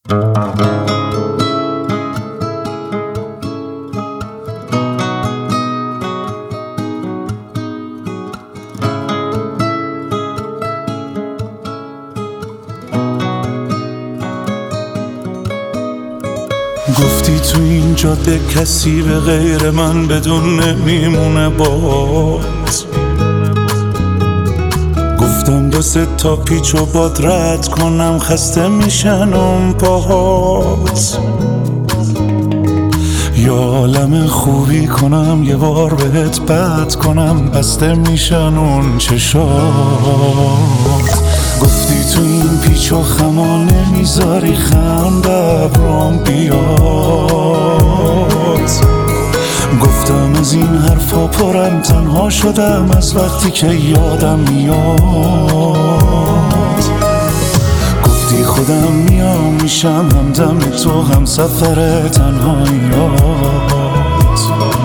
گفتی تو این جاده کسی به غیر من بدون نمیمونه باز. گفتم 2-3 تا پیچ و باد رد کنم، خسته میشن اون پاهات. یا عالم خوبی کنم یه بار بهت بد کنم، بسته میشن اون چشات. گفتی تو این پیچ و خما نمیذاری خنده ابرام بیاد. گفتم از این حرفا پرم، تنها شدم از وقتی که یادم میاد. گفتی خودم میام میشم همدم تو، هم سفر تنهاییات.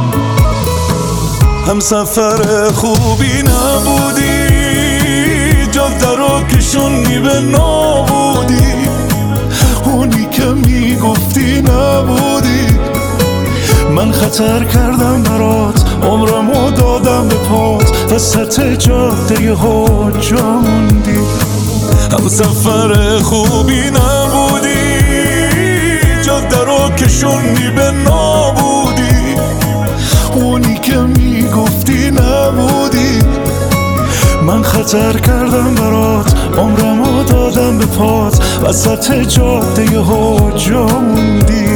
هم سفر خوبی نبودی، جاده رو کشوندی به نابودی. اونی که میگفتی نبودی. من خطر کردم برات، عمرمو دادم به پات، وسط جاده یهو جا موندی. هم سفر خوبی نبودی، جاده رو کشوندی به نابودی. اونی که میگفتی نبودی. من خطر کردم برات، عمرمو دادم به پات، وسط جاده یهو جا موندی.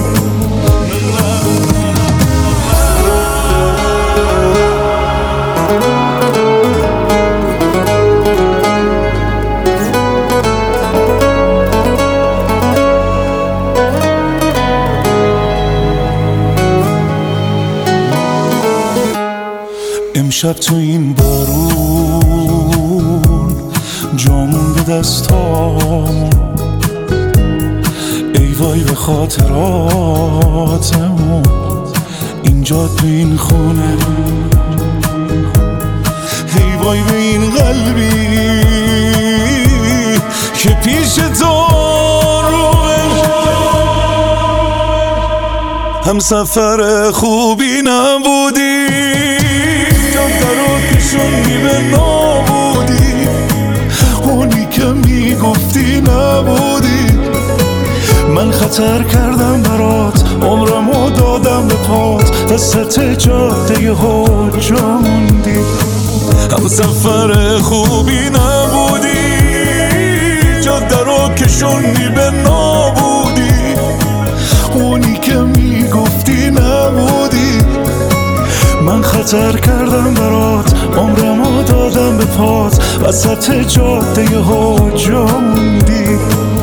امشب تو این بارون جا مونده دستام، ای وای به خاطراتمون. اینجا تو این خونه، ای وای به این قلبی که پیش تو هم سفر خوبی نبودی، جاده رو کشوندی به نابودی. اونی که میگفتی نبودی. من خطر کردم برات، عمرمو دادم به پات، وسط جاده یهو جا موندی. هم سفر خوبی نبودی، جاده رو کشوندی به نابودی. اونی که میگفتی نبودی. من خطر کردم برات، عمرمو دادم به پات، وسط جاده یهو جا موندی.